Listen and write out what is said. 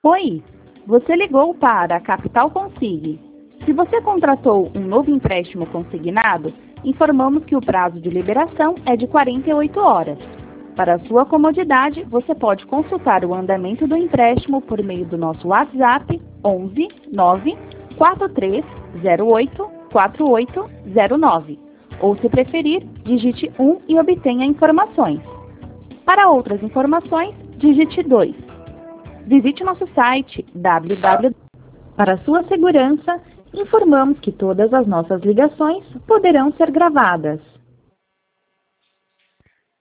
Oi, você ligou para a Capital Consig. Se você contratou um novo empréstimo consignado, informamos que o prazo de liberação é de 48 horas. Para sua comodidade, você pode consultar o andamento do empréstimo por meio do nosso WhatsApp 11 9 4308 4809. Ou, se preferir, digite 1 e obtenha informações. Para outras informações, digite 2. Visite nosso site www. Para sua segurança, informamos que todas as nossas ligações poderão ser gravadas.